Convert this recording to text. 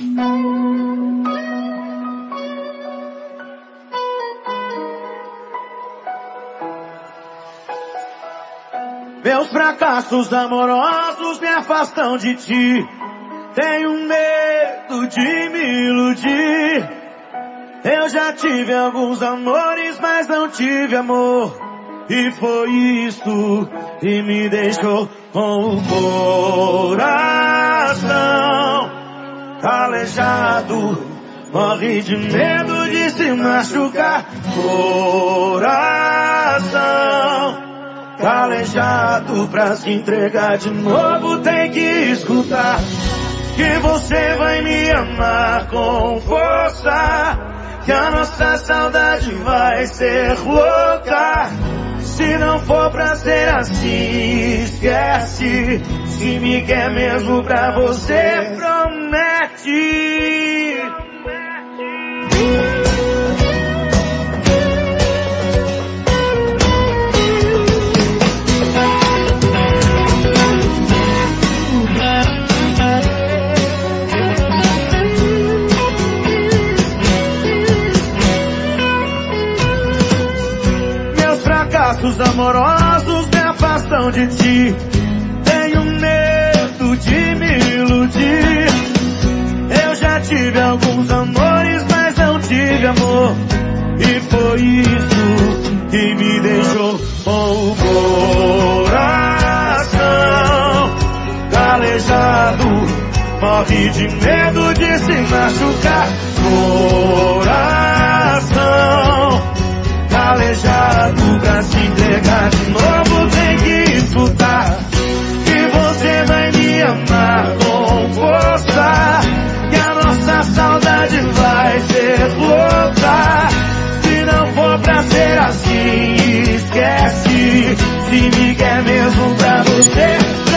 Meus fracassos amorosos me afastam de ti. Tenho medo de me iludir. Eu já tive alguns amores, mas não tive amor. E foi isso que me deixou com o coração calejado. Morre de medo de se machucar. Coração calejado, pra se entregar de novo tem que escutar que você vai me amar com força, que a nossa saudade vai ser louca. Se não for pra ser assim, esquece. Se me quer mesmo pra você, promete. Fracassos amorosos me afastam de ti. Tenho medo de me iludir. Eu já tive alguns amores, mas não tive amor. E foi isso que me deixou com o coração calejado. Morre de medo de se machucar. Coração calejado, pra se entregar de novo tem que escutar que você vai me amar com força, que a nossa saudade vai ser louca. Se não for pra ser assim, esquece. Se me quer mesmo pra você,